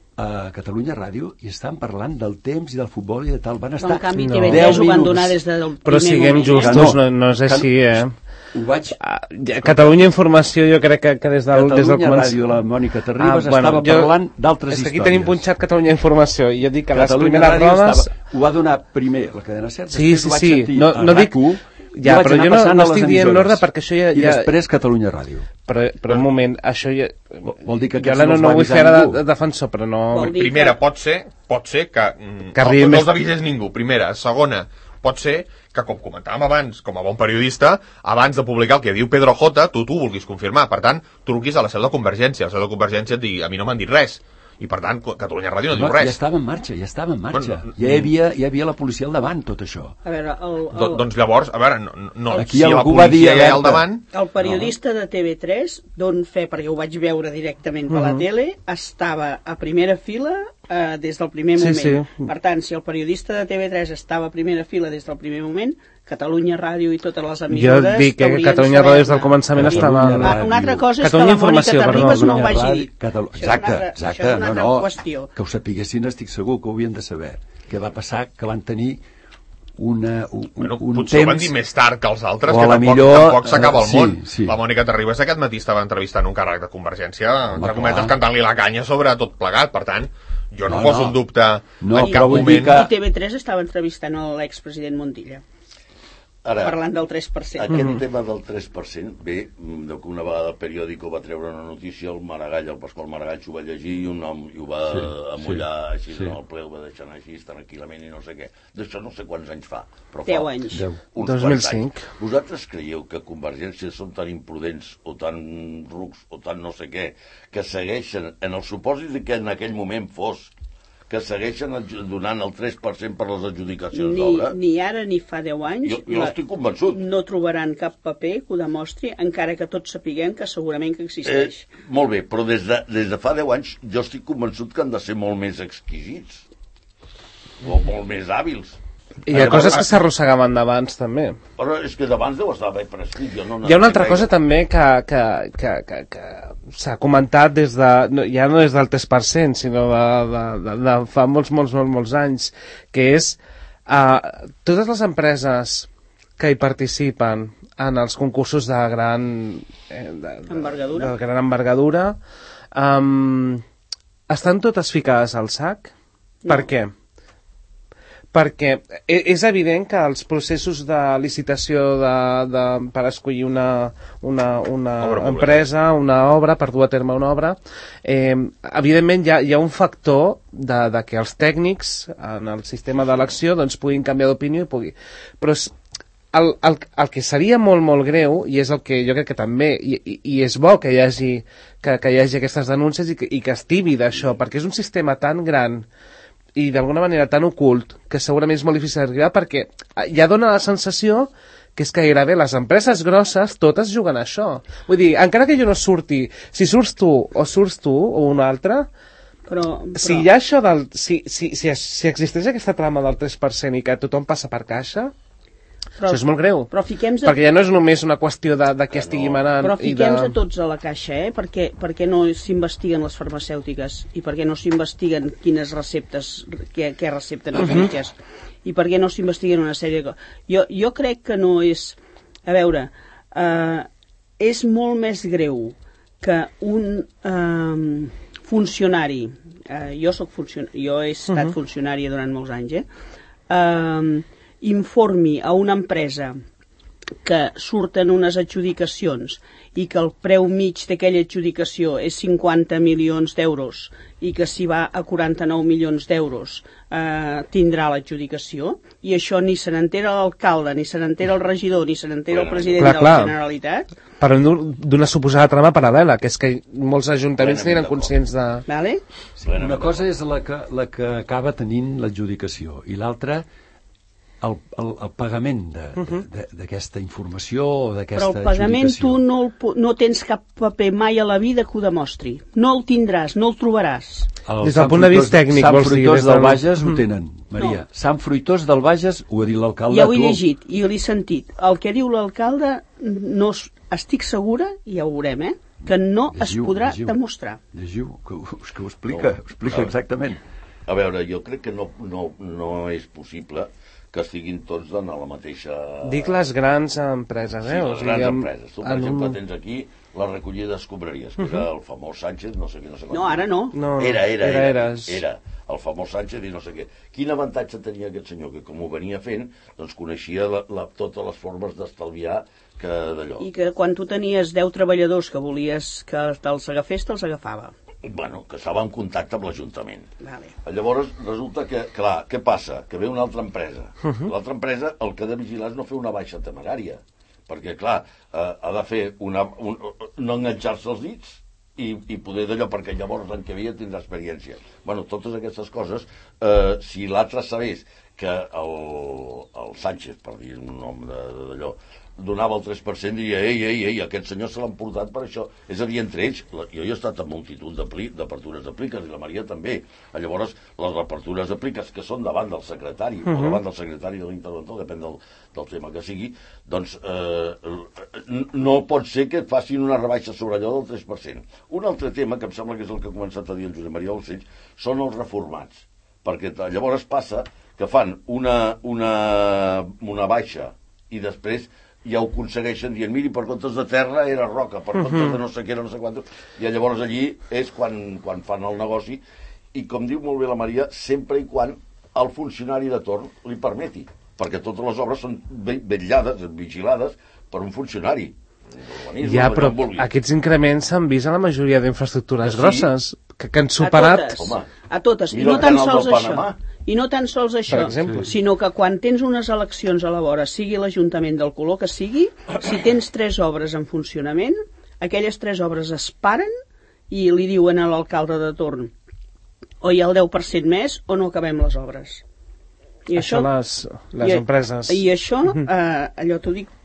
a Catalunya Ràdio i estaven parlant del temps i del futbol i de tal. Van estar en canvi T V tres ho van donar des del primer però siguem moment. justos, no, no és així, eh? Ho vaig... Catalunya Informació, jo crec que, que des del... Catalunya des del començ... Ràdio, la Mònica Terribas, ah, bueno, estava jo, parlant d'altres històries. És que aquí tenim punxat Catalunya Informació, i jo dic que Catalunya les primeres rodes... Estava... Ho va donar primer la cadena SER, sí, després sí, ho vaig sí. sentir no, no a dic... RAC u, ja, però jo no, no estic dient l'ordre perquè això ja... I ja... després Catalunya Ràdio. Però, però un moment, això ja... Vol dir que jo no, no vull fer ara de, de defensor, però no... Primera, pot ser, pot ser que... que no, no els avisés ningú, primera. Segona, pot ser que, com comentàvem abans, com a bon periodista, abans de publicar el que diu Pedro J, tu t'ho vulguis confirmar. Per tant, truquis a la seu de Convergència. La seu de Convergència et digui, a mi no m'han dit res. I, per tant, Catalunya Ràdio no, no diu res. Ja estava en marxa, ja estava en marxa. Bueno, ja, hi havia, ja hi havia la policia al davant, tot això. A veure, el... el... Do, doncs llavors, a veure, no, no Aquí si la policia hi ha al davant... El periodista no. de T V tres, d'on fe, perquè ho vaig veure directament per uh-huh. la tele, estava a primera fila eh, des del primer moment. Sí, sí. Per tant, si el periodista de T V tres estava a primera fila des del primer moment, Catalunya Ràdio i totes les emissores... Jo dic que Catalunya Ràdio des del començament estava... Una, una altra cosa és que la Mònica Terribas no ho vagi dit. Catalu... Exacte, altra, exacte. No, no, qüestió. Que ho sapiguessin, estic segur que ho havien de saber. Què va passar? Que van tenir una, un, bueno, un potser temps... ho van dir més tard que els altres, que tampoc, millor, tampoc s'acaba el sí, món. Sí. La Mònica Terribas aquest matí estava entrevistant un càrrec de Convergència, entre cometes, cantant-li la canya sobre tot plegat. Per tant, jo no, no poso no. en dubte no, en cap moment... Que... I T V tres estava entrevistant l'expresident Montilla. Ara, parlant del tres per cent. Aquest mm-hmm. tema del tres per cent, bé, que una vegada el periòdico va treure una notícia, el Maragall, el Pasqual Maragall s'ho va llegir i, un nom, i ho va sí, amollar sí, així, sí. No, el ple ho va deixar així tranquil·lament i no sé què. D'això no sé quants anys fa. Però deu fa anys. Uns dos mil cinc. Anys. Vosaltres creieu que Convergència són tan imprudents o tan rucs o tan no sé què, que segueixen, en el supòsit de que en aquell moment fos que segueixen donant el tres per cent per les adjudicacions d'obra? Ni ara ni fa deu anys. Jo, jo estic convençut. No trobaran cap paper que ho demostri, encara que tots sapiguem que segurament que existeix. Eh, molt bé, però des de, des de fa deu anys jo estic convençut que han de ser molt més exquisits. O molt més hàbils. Hi ha coses que s'arrossegaven d'abans, també. Però és que d'abans deu estar bé prescrit. Jo no Hi ha una altra cosa també que, que, que, que, que s'ha comentat des de, no, ja no des del tres per cent, sinó de, de, de, de fa molts, molts, molts, molts anys, que és uh, totes les empreses que hi participen en els concursos de gran, eh, de, de, envergadura, de gran envergadura um, estan totes ficades al sac? No. Per què? Perquè és evident que els processos de licitació de, de, per escollir una, una, una empresa, una obra, per dur a terme una obra, eh, evidentment hi ha, hi ha un factor de, de que els tècnics en el sistema d'elecció doncs, puguin canviar d'opinió i pugui... Però el, el, el que seria molt, molt greu, i és el que jo crec que també, i, i, i és bo que hi hagi, que, que hi hagi aquestes denúncies i que, i que es tibi d'això, perquè és un sistema tan gran i d'alguna manera tan ocult que segurament és molt difícil d'arribar, perquè ja dona la sensació que és que gairebé les empreses grosses totes juguen a això. Vull dir, encara que jo no surti, si surts tu o surts tu o un altre, però, però... si hi ha això del, si, si, si, si existeix aquesta trama del tres per cent i que tothom passa per caixa, però, això és molt greu, però de... perquè ja no és només una qüestió de, de què estigui manant. Però fiquem-nos de... a tots a la caixa, eh? perquè, perquè no s'investiguen les farmacèutiques i perquè no s'investiguen quines receptes, què, què recepten els uh-huh. metges, i perquè no s'investiguen una sèrie de coses. Jo, jo crec que no és... A veure, eh, és molt més greu que un eh, funcionari, eh, jo soc funcionari, jo he estat uh-huh. funcionària durant molts anys, eh? eh informi a una empresa que surten unes adjudicacions i que el preu mig d'aquella adjudicació és cinquanta milions d'euros i que si va a quaranta-nou milions d'euros eh, tindrà l'adjudicació, i això ni se n'entera l'alcalde, ni se n'entera el regidor, ni se n'entera el president clar, de la clar. Generalitat. Però d'una suposada trama paral·lela, que és que molts ajuntaments n'eren conscients de... Vale? Sí, una cosa és la que, la que acaba tenint l'adjudicació i l'altra El, el, el pagament d'aquesta uh-huh. informació o d'aquesta adjudicació. Però el pagament tu no, el, no tens cap paper mai a la vida que ho demostri. No el tindràs, no el trobaràs. El des del punt de vista tècnic, Sant vols dir? Fruitós del del... Bages ho tenen, Maria. No. Sant Fruitós del Bages, ho ha dit l'alcalde. Ja ho he llegit i l'he sentit. El que diu l'alcalde, no estic segura, i ja ho veurem, eh, que no llegiu, es podrà llegiu, demostrar. Llegiu, que, que ho explica, no. ho explica exactament. A veure, jo crec que no, no, no és possible que estiguin tots en la mateixa... Dic les grans empreses, eh? Sí, les grans diguem, empreses. Tu, per exemple, un... tens aquí la recollida d'escombraries, que uh-huh. era el famós Sánchez, no sé què, no sé No, ara no. no era, era, era, era, era, era el famós Sánchez i no sé què. Quin avantatge tenia aquest senyor? Que com ho venia fent, doncs coneixia la, la, totes les formes d'estalviar que d'allò. I que quan tu tenies deu treballadors que volies que te'ls agafés, te'ls agafava. Bueno, que estava en contacte amb l'Ajuntament. Vale. Llavors, resulta que, clar, què passa? Que ve una altra empresa. Uh-huh. L'altra empresa el que ha de vigilar és no fer una baixa temerària. Perquè, clar, eh, ha de fer una... Un, no enganxar-se els dits i, i poder d'allò, perquè llavors l'any que ve ja tindrà experiència. Bueno, totes aquestes coses, eh, si l'altre sabés que el, el Sánchez, per dir un nom d'allò, donava el tres per cent, diria, ei, ei, ei, aquest senyor se l'han portat per això. És a dir, entre ells, la, jo he estat en multitud d'apertures de pliques, i la Maria també. Llavors, les apertures de pliques que són davant del secretari, uh-huh. o davant del secretari de l'interventor, depèn del, del tema que sigui, doncs eh, no pot ser que et facin una rebaixa sobre allò del tres per cent. Un altre tema, que em sembla que és el que ha començat a dir el Josep Maria Balcells, són els reformats. Perquè llavors passa que fan una, una, una baixa i després ja ho aconsegueixen dient, miri, per comptes de terra era roca, per comptes uh-huh. de no sé què era, no sé quant, i llavors allí és quan, quan fan el negoci, i com diu molt bé la Maria, sempre i quan el funcionari de torn li permeti, perquè totes les obres són vetllades, vigilades per un funcionari. Ja, però aquests increments s'han vist a la majoria d'infraestructures sí? grosses, que, que han superat... A totes, Home, a totes. I no tan sols això. I no tan sols això, sinó que quan tens unes eleccions a la vora, sigui l'Ajuntament del color que sigui, si tens tres obres en funcionament, aquelles tres obres es paren i li diuen a l'alcalde de torn o hi ha el deu per cent més o no acabem les obres. I això, això les, les i, empreses. I això, eh, allò t'ho dic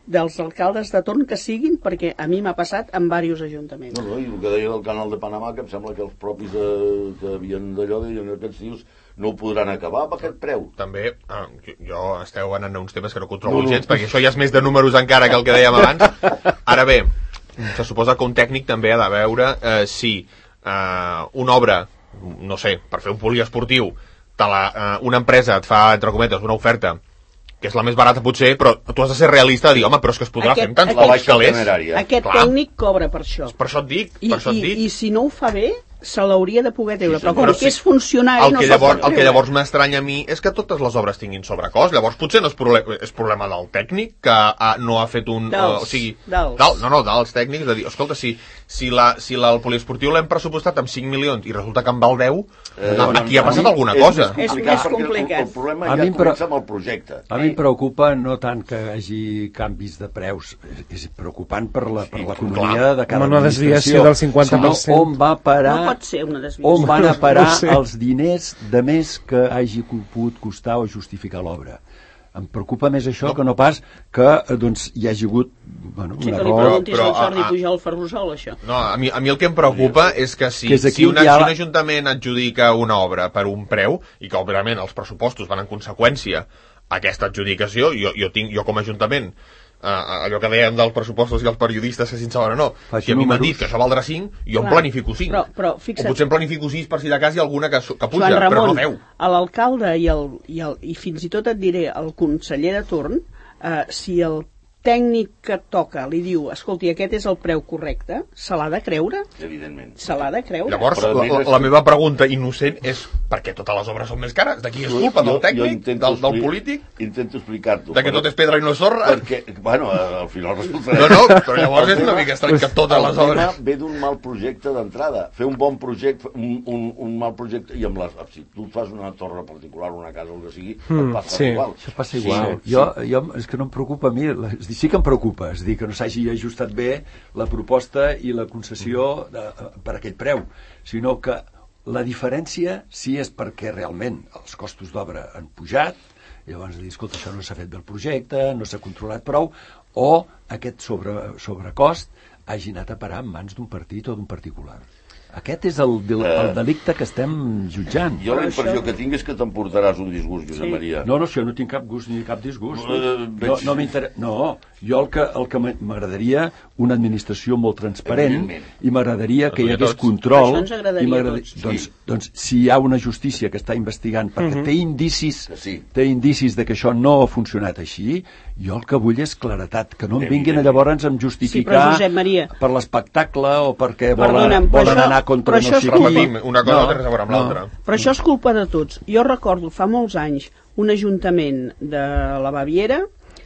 dels alcaldes de torn que siguin, perquè a mi m'ha passat en diversos ajuntaments. No, no, i el que deia del canal de Panamà, que em sembla que els propis de, que havien d'allò deien aquests tios no ho podran acabar amb aquest preu. També, ah, jo esteu anant a uns temes que no controlo no, gens, no. perquè això ja és més de números encara que el que dèiem abans. Ara bé, se suposa que un tècnic també ha de veure eh, si eh, una obra, no sé, per fer un poliesportiu, te la, eh, una empresa et fa, entre cometes, una oferta que és la més barata potser, però tu has de ser realista de dir, home, però és que es podrà aquest, fer amb tants aquest, pocs calés. Aquest Clar. tècnic cobra per això. Per això et dic, I, per això et dic. I, i si no ho fa bé, se l'hauria de poder treure, sí, sí, però com però que sí, és funcionari el no que se'l llavors, pot treure. El que llavors m'estranya a mi és que totes les obres tinguin sobrecost. Llavors potser no és, problema, és problema del tècnic que ha, no ha fet un... Dels, uh, o sigui, dels. Del, no, no, dels tècnics, de dir, escolta, si, si, la, si la, el poliesportiu l'hem pressupostat amb cinc milions i resulta que en val deu, eh, aquí ha passat alguna cosa. És més complicat. El, el problema a ja comença però... amb el projecte. A mi em preocupa no tant que hi hagi canvis de preus, és preocupant per la, per l'economia de cada una desviació del cinquanta per cent. Sinó on va parar, no pot ser una desviació. On van a parar no sé. els diners de més que hagi pogut costar o justificar l'obra. Em preocupa més això no. que no pas que doncs, hi hagi hagut bueno, sí, un que li error. preguntis al Jordi Pujol Ferrusol, això. No, a mi, a mi el que em preocupa és que si, que és si, una, si un ajuntament adjudica una obra per un preu, i que òbviament els pressupostos van en conseqüència a aquesta adjudicació, jo, jo, tinc, jo com a ajuntament, Uh, allò que dèiem dels pressupostos i els periodistes que si ens saben o no, si a mi m'han dit que això valdrà cinc, jo Clar, en planifico cinc però, però, fixa't, o potser en planifico sis per si de cas hi ha alguna que, que puja, Joan Ramon, però no deu. L'alcalde i, el, i, el, i fins i tot et diré el conseller de torn, uh, si el tècnic que toca li diu, escolti, aquest és el preu correcte, se l'ha de creure? Evidentment. Se l'ha de creure. Llavors, la, la, la meva pregunta innocent és per què totes les obres són més cares? De qui és culpa? Del tècnic? Del, del polític? Intento explicar-t'ho. De que tot és pedra i no és sorra? Perquè, bueno, al final resulta... No, no, però llavors és una mica estrany que totes les obres... ve d'un mal projecte d'entrada. Fer un bon projecte, un, un, un mal projecte, i amb les... Si tu fas una torre particular, una casa o el que sigui, mm, et passa sí. igual. Això passa igual. Sí, jo, sí. jo, és que no em preocupa a mi... La, sí que em preocupa, és dir, que no s'hagi ajustat bé la proposta i la concessió de, per aquell preu, sinó que la diferència sí és perquè realment els costos d'obra han pujat, llavors dir, escolta, això no s'ha fet bé el projecte, no s'ha controlat prou, o aquest sobre, sobrecost hagi anat a parar en mans d'un partit o d'un particular. Aquest és el, el, el delicte que estem jutjant. Jo la impressió això... que tinc és que t'emportaràs un disgust, Josep sí. Maria. No, no, si jo no tinc cap gust ni cap disgust. Uh, veig... No, no m'interessa. No, jo el que, el que m'agradaria una administració molt transparent i m'agradaria que hi hagués control. Això ens agradaria i tots. Doncs, sí. doncs, si hi ha una justícia que està investigant perquè uh -huh. té indicis sí. té indicis de que això no ha funcionat així, jo el que vull és claretat, que no em vinguin llavors a justificar sí, Maria, per l'espectacle o perquè volen, volen això, anar contra no sé qui. Una cosa no té res a veure amb no. l'altra. Però això és culpa de tots. Jo recordo fa molts anys un ajuntament de la Baviera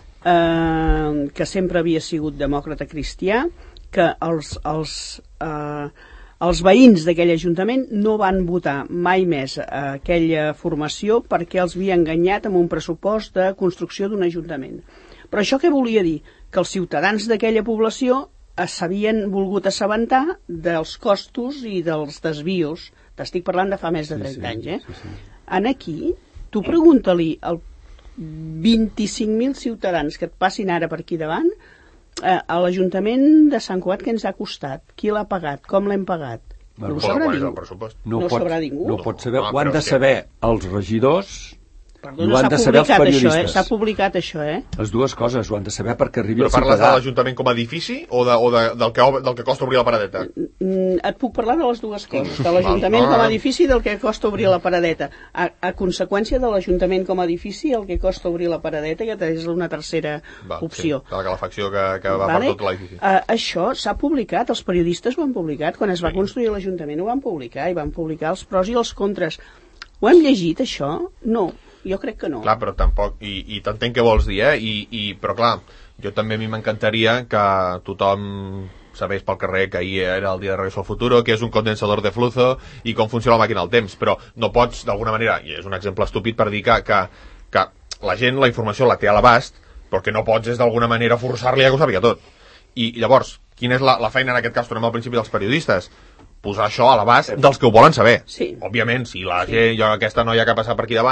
eh, que sempre havia sigut demòcrata cristià, que els, els, eh, els veïns d'aquell ajuntament no van votar mai més a aquella formació perquè els havia enganyat amb un pressupost de construcció d'un ajuntament. Però això què volia dir? Que els ciutadans d'aquella població s'havien volgut assabentar dels costos i dels desvios. T'estic parlant de fa més de trenta sí, sí, anys, eh? Sí, sí. En aquí, tu pregunta-li al vint-i-cinc mil ciutadans que et passin ara per aquí davant, eh, a l'Ajuntament de Sant Cugat què ens ha costat? Qui l'ha pagat? Com l'hem pagat? Bueno, no ho sabrà ningú. No, no pot, sabrà ningú. No pot saber. No, ho han de saber els regidors. Perdona, ho han de saber els periodistes. Això, eh? S'ha publicat això, eh? Les dues coses, ho han de saber perquè arribi el ciutadà. Però parles de l'Ajuntament com a edifici o, de, o de, del, que, del que costa obrir la paradeta? Mm, et puc parlar de les dues coses, de l'Ajuntament com a edifici i del que costa obrir la paradeta. A, a conseqüència de l'Ajuntament com a edifici, el que costa obrir la paradeta, que és una tercera va, opció. Sí, la calefacció que, que va vale? per tot l'edifici. Uh, això s'ha publicat, els periodistes ho han publicat, quan es va sí. construir l'Ajuntament ho van publicar, i van publicar els pros i els contres. Ho hem llegit, això? No. Jo crec que no. Clar, però tampoc, i, i t'entenc què vols dir, eh? I, i, però clar, jo també a mi m'encantaria que tothom sabés pel carrer que ahir era el dia de Regreso al Futuro, que és un condensador de flujo i com funciona la màquina del temps, però no pots, d'alguna manera, i és un exemple estúpid per dir que, que, que la gent la informació la té a l'abast, però que no pots és d'alguna manera forçar-li a que ho sàpiga tot. I llavors, quina és la, la feina en aquest cas, tornem al principi dels periodistes? Posar això a l'abast dels que ho volen saber. Sí. Òbviament, si la sí. gent, jo, aquesta noia que ha passat per aquí davant,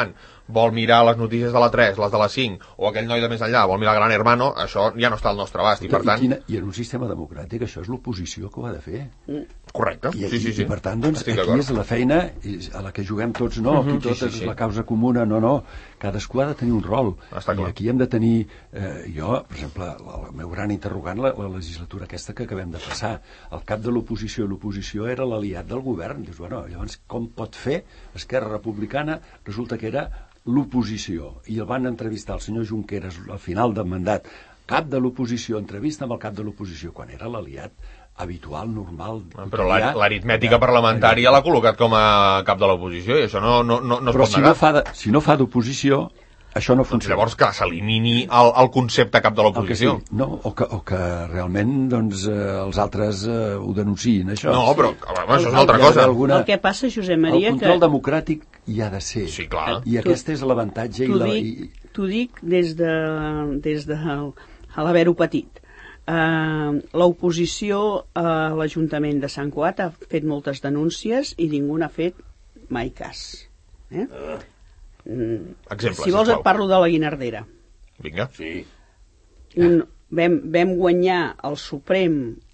vol mirar les notícies de la tres, les de la cinc, o aquell noi de més enllà vol mirar Gran Hermano, això ja no està al nostre abast, i per tant... I, quina, i en un sistema democràtic això és l'oposició que ho ha de fer. Correcte, I, sí, sí, sí. I per tant, doncs, Estic aquí d'acord. és la feina a la que juguem tots, no, aquí tot Sí, sí, és sí. la causa comuna, no, no, cadascú ha de tenir un rol. Està I clar. aquí hem de tenir, eh, jo, per exemple, el meu gran interrogant, la, la legislatura aquesta que acabem de passar, el cap de l'oposició, l'oposició era l'aliat del govern. Dius, bueno, llavors com pot fer Esquerra Republicana? Resulta que era l'oposició, i el van entrevistar el senyor Junqueras al final del mandat, cap de l'oposició, entrevista amb el cap de l'oposició, quan era l'aliat habitual, normal... Però la- l'aritmètica parlamentària l'ha col·locat com a cap de l'oposició, i això no, no, no, no es Però pot si negar. no fa de, si no fa d'oposició, això no Doncs funciona. llavors que s'elimini el, el concepte cap de El que l'oposició. sí, no, o, que, o que realment doncs, eh, els altres eh, ho denunciïn, això. No, però home, això és una altra Hi ha cosa. alguna- El que passa, Josep El Maria, control que democràtic hi ha de ser. Sí, clar. I aquest és l'avantatge. i t'ho la, dic, i, t'ho dic des de, des de l'haver-ho patit. Uh, l'oposició a l'Ajuntament de Sant Cugat ha fet moltes denúncies i ningú n'ha fet mai cas. Eh? Mm, Exemple, si vols sisplau. et parlo de la Guinardera. Vinga. Sí. Un, vam, vam guanyar al Suprem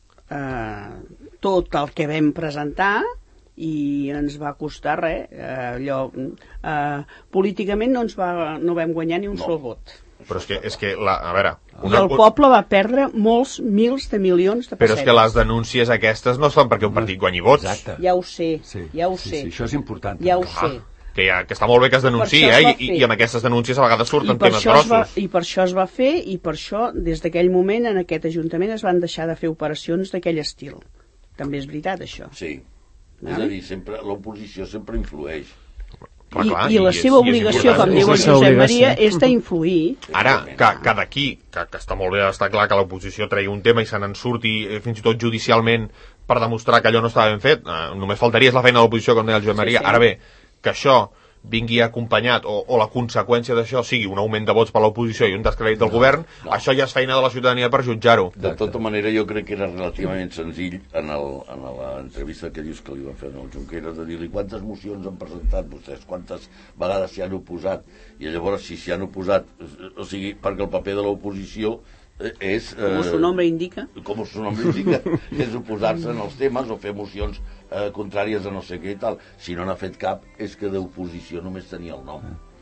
eh, tot el que vam presentar i ens va costar res. Eh, allò, eh, políticament no, ens va, no vam guanyar ni un No. sol vot. Però és que, és que la, a veure... I el poble va perdre molts mils de milions de Però pessetes. és que les denúncies aquestes no es fan perquè un partit guanyi vots. exacte. Ja ho sé, Sí, ja ho sí, sé. sí, això és important. Ja ho Ah, sé. que, ja, que està molt bé que es denunciï, I per això eh? es va I, fer. I amb aquestes denúncies a vegades I surten per, temes això es va, grossos. I per això es va fer i per això des d'aquell moment en aquest Ajuntament es van deixar de fer operacions d'aquell estil. També és veritat això. Sí. Vale. És a dir, sempre l'oposició sempre influeix. Clar, I, clar, I la i és- seva i és obligació, important. com diu el És la seva Josep obligació. Maria, és d'influir. Ara, que, que d'aquí, que, que està molt bé, està clar que l'oposició tregui un tema i se n'en surti eh, fins i tot judicialment per demostrar que allò no estava ben fet, eh, només faltaria, és la feina de l'oposició, com deia el Joan Maria. sí. Ara bé, que això vingui acompanyat, o, o la conseqüència d'això sigui un augment de vots per l'oposició i un descrèdit del govern, no. això ja és feina de la ciutadania per jutjar-ho. De tota manera, jo crec que era relativament senzill en, el, en l'entrevista que dius que li van fer al Junqueras de dir-li quantes mocions han presentat vostès, quantes vegades s'hi han oposat, i llavors si s'hi han oposat, o sigui, perquè el paper de l'oposició és... Com eh, su nombre indica. com su nombre indica, és oposar-se en els temes o fer mocions eh, contràries a no sé què i tal. Si no n'ha fet cap, és que d'oposició només tenia el nom.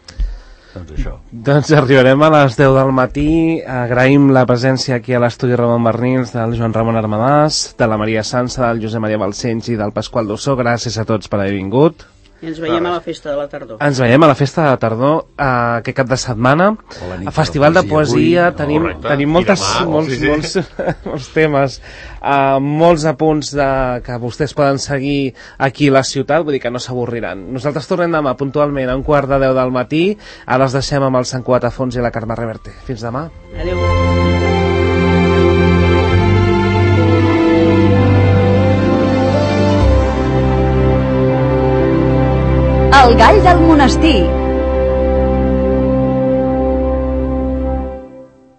Doncs això. Doncs arribarem a les deu del matí. Agraïm la presència aquí a l'estudi Ramon Bernils del Joan Ramon Armadàs, de la Maria Sansa, del Josep Maria Balcells i del Pasqual Dossó. Gràcies a tots per haver vingut. I ens veiem a la festa de la tardor. Ens veiem a la festa de la tardor eh, aquest cap de setmana. O la nit A Festival de de la poesia Poesia. avui. Tenim, Correcte. tenim I moltes, demà, molts, sí, sí. molts, molts temes, uh, molts apunts de, que vostès poden seguir aquí a la ciutat, vull dir que no s'avorriran. Nosaltres tornem demà puntualment a un quart de deu del matí. Ara els deixem amb el Sant Cugat Afons i la Carme Reverte. Fins demà. Adéu. El gall del monestir.